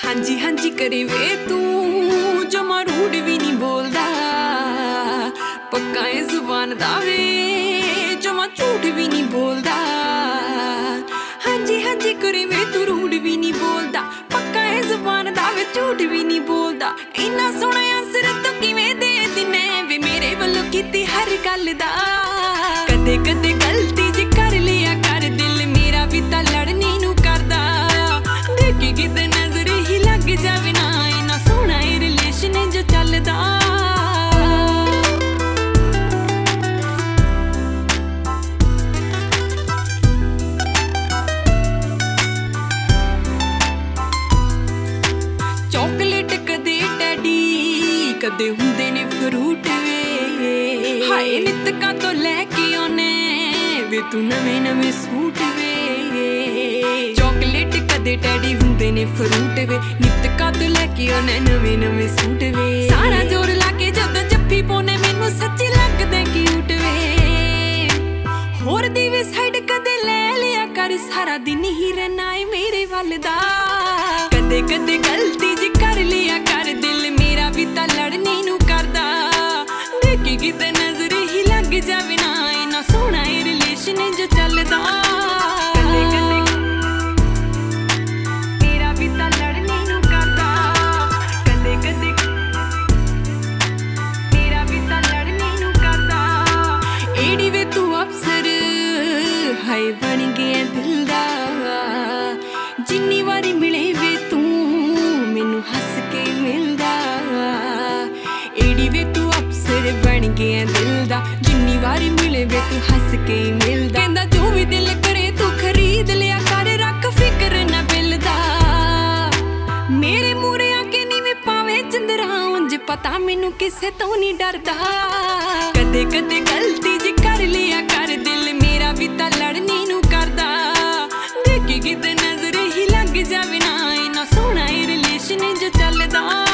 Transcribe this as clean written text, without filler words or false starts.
ਹਾਂਜੀ ਹਾਂਜੀ ਕਰੇ ਵੇ ਤੂੰ ਜਮਾ ਰੂਡ ਵੀ ਨਹੀਂ ਬੋਲਦਾ ਪੱਕਾ ਏ ਜ਼ੁਬਾਨ ਦਾ ਵੇ ਜਮਾ ਝੂਠ ਵੀ ਨਹੀਂ ਬੋਲਦਾ ਹਾਂਜੀ ਹਾਂਜੀ ਕਰੇ ਵੇ ਤੂੰ ਰੂਡ ਵੀ ਨਹੀਂ ਬੋਲਦਾ ਪੱਕਾ ਏ ਜ਼ੁਬਾਨ ਦਾ ਵੇ ਝੂਠ ਵੀ ਨਹੀਂ ਬੋਲਦਾ ਇੰਨਾ ਸੋਹਣਾ ਅਸਰ ਤੂੰ ਕਿਵੇਂ ਦੇ ਦਿਨੇ ਵੇ ਮੇਰੇ ਵੱਲੋਂ ਕੀਤੀ ਹਰ ਗੱਲ ਦਾ ਕਦੇ ਕਦੇ ਗਲਤੀ ਜੇ ਕਰ ਲਿਆ ਕਰ ਦਿਲ ਮੇਰਾ ਵੀ ਤਾਂ ਲੜਨੀ ਨੂੰ ਕਰਦਾ ਦੇਖੀ ਕਿਤੇ ਨਜ਼ਰ ਹੀ ਲੱਗ ਜਾਵੇ ਨਾ ਇੰਨਾ ਸੋਹਣਾ ਇਹ ਰਿਲੇਸ਼ਨ ਜੋ ਚੱਲਦਾ ਚੌਕਲੇਟ ਕਦੇ ਡੈਡੀ ਕਦੇ ਹੁੰਦੇ ਨੇ ਫਰੂਟ ਵੇ ਹਾਏ ਨਿਤਕਾਂ ਤੋਂ ਲੈ ਕੇ ਆਉਨੇ ਵੇ ਤੂੰ ਨਵੇਂ ਨਵੇਂ ਸੂਟ ਵੇ ਚੌਕਲੇਟ ਕਦੇ ਡੈਡੀ ਹੁੰਦੇ ਨੇ ਫਰੂਟ ਵੇ ਨਿਤਕਾਂ ਤੋਂ ਲੈ ਕੇ ਆਉਨੇ ਨਵੇਂ ਨਵੇਂ ਸੂਟ ਵੇ ਸਾਰਾ ਜੋਰ ਲਾ ਕੇ ਜਦੋਂ ਜੱਫੀ ਪਾਉਨੇ ਮੈਨੂੰ ਸੱਚੀ ਲੱਗਦਾ ਕਿਊਟ ਵੇ ਹੋਰ ਦੀ ਵੀ ਸਾਈਡ ਕਦੇ ਲੈ ਲਿਆ ਕਰ ਸਾਰਾ ਦਿਨ ਹੀ ਰਹਿਣਾ ਏ ਮੇਰੇ ਵੱਲ ਦਾ ਕਦੇ ਕਦੇ ਗਲਤੀ ਜੇ ਕਰ ਲਿਆ ਕਰ ਦਿਲ ਮੇਰਾ ਵੀ ਤਾਂ ਲੜਨੀ ਨੂੰ ਕਰਦਾ ਦੇਖੀ ਕਿਤੇ ਨਜ਼ਰ ਹੀ ਲੱਗ ਜਾਵੇ ਨਾ ਇੰਨਾ ਸੋਹਣਾ ਇਹ ਰਿਲੇਸ਼ਨ ਜੋ ਚੱਲਦਾ ਕਦੇ ਕਦੇ ਮੇਰਾ ਵੀ ਤਾਂ ਲੜਨੀ ਨੂੰ ਕਰਦਾ ਕਦੇ ਕਦੇ ਮੇਰਾ ਵੀ ਤਾਂ ਲੜਨੀ ਨੂੰ ਕਰਦਾ ਏੜੀ ਵੇ ਤੂੰ ਅਫਸਰ ਹਾਏ ਬਣ ਗਿਆ ਦਿਲ ਦਾ ਜਿੰਨੀ ਵਾਰੀ ਮਿਲੇ ਵੇ ਤੂੰ ਮੈਨੂੰ ਹੱਸ ਕੇ ਮਿਲਦਾ ਏੜੀ ਵੇ ਤੂੰ ਅਫਸਰ ਬਣ ਗਿਆ ਦਿਲ ਦਾ ਜਿੰਨੀ ਵਾਰੀ ਮਿਲੇ ਵੇ ਤੂੰ ਹੱਸ ਕੇ ਮਿਲਦਾ ਕਹਿੰਦਾ ਜੋ ਵੀ ਦਿਲ ਕਰੇ ਤੂੰ ਖਰੀਦ ਲਿਆ ਕਰ ਰੱਖ ਫਿਕਰ ਨਾ ਬਿੱਲ ਦਾ ਮੇਰੇ ਮੂਹਰੇ ਆ ਕੇ ਨੀ ਵੀ ਪਾਵੇ ਚੰਦਰਾ ਉਂਝ ਪਤਾ ਮੈਨੂੰ ਕਿਸੇ ਤੋਂ ਨਹੀਂ ਡਰਦਾ ਕਦੇ ਕਦੇ ਗਲਤੀ ਜੇ ਕਰ ਲਿਆ ਕਰ ਦਿਲ ਮੇਰਾ ਵੀ ਤਾਂ ਲੜਨੀ ਨੂੰ ਕਰਦਾ ਦੇਖੀ ਕਿਤੇ ਨਜ਼ਰ ਹੀ ਲੱਗ ਜਾਵੇ ਨਾ ਇੰਨਾ ਸੋਹਣਾ ਇਹ ਰਿਲੇਸ਼ਨ ਜੋ ਚੱਲਦਾ